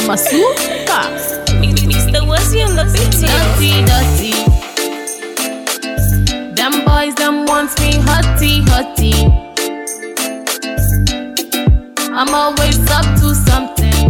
Them a super. Mr. Wazzy on the beat. Dirty, dirty. Them boys, them wants me hotty, hotty. I'm always up to something.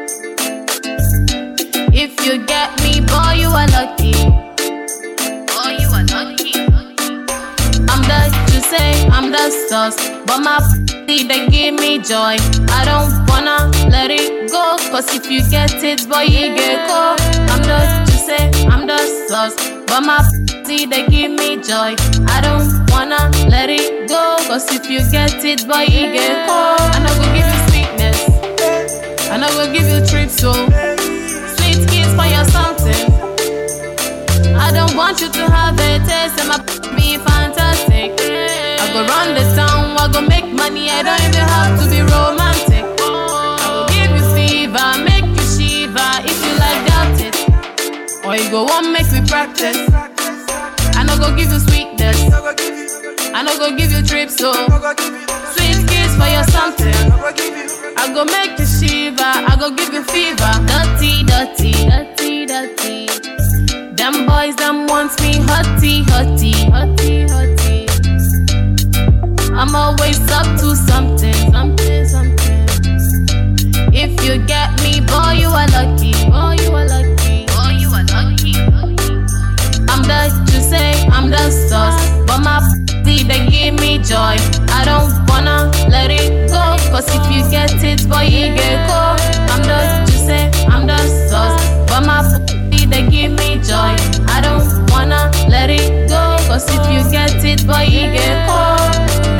If you get me, boy, you are lucky. Boy, you are lucky. I'm the, you say, I'm the sauce, but my p***y, they give me joy. I don't wanna let it go, cause if you get it, boy, you get cold. I'm the, you say, I'm the sauce, but my p***y, they give me joy. I don't wanna let it go, cause if you get it, boy, you get cold. I know go give you sweetness, I know go give you treats, so sweet kiss for your something. I don't want you to have a taste, and my be fantastic. I go run the town, I go make money, I don't even have to be romantic. I go give you fever, make you shiver, if you like doubt it. Or you go on, make we practice. I no go give you sweetness, I no go give you trips, so sweet kiss for your something. I go make you shiver, I go give you fever. Dirty, dirty, dirty, dirty. Them boys, them wants me hotty, hotty, hotty, hotty. I'm always up to something, something, something. If you get me, boy, you are lucky, boy, you are lucky, boy, you are lucky. I'm the, you say, I'm the sauce, but my p***y, they give me joy. I don't wanna let it go, cause if you get it, boy, you get cold. I'm the, you say, I'm the sauce, but my p***y, they give me joy. I don't wanna let it go, cause if you get it, boy, you get cold.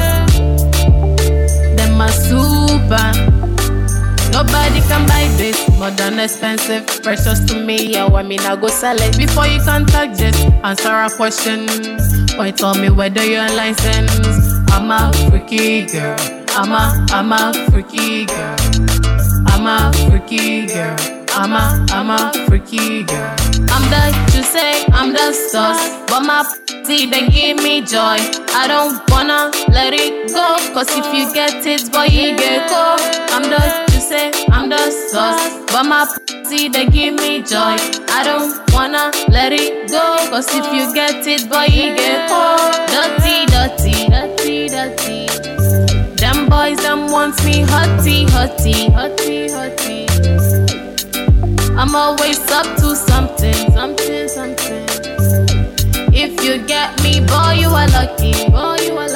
Them a super. Nobody can buy this, more than expensive. Precious to me, yeah, I mean I go sell it. Before you contact this, answer a question. Why tell me whether you're licensed? I'm a freaky girl, I'm a freaky girl, I'm a freaky girl, I'm a freaky girl. I'm the, you say, I'm the sauce, but my p***y, they give me joy. I don't wanna let it go, cause if you get it, boy, you get cold. I'm the, you say, I'm the sauce, but my p***y, they give me joy. I don't wanna let it go, cause if you get it, boy, you get cold. Dirty, dirty, dirty, dirty. Them boys, them wants me hotty, hotty, hotty, hotty. I'm always up to something, something, something. If you get me, boy, you are lucky, boy, you are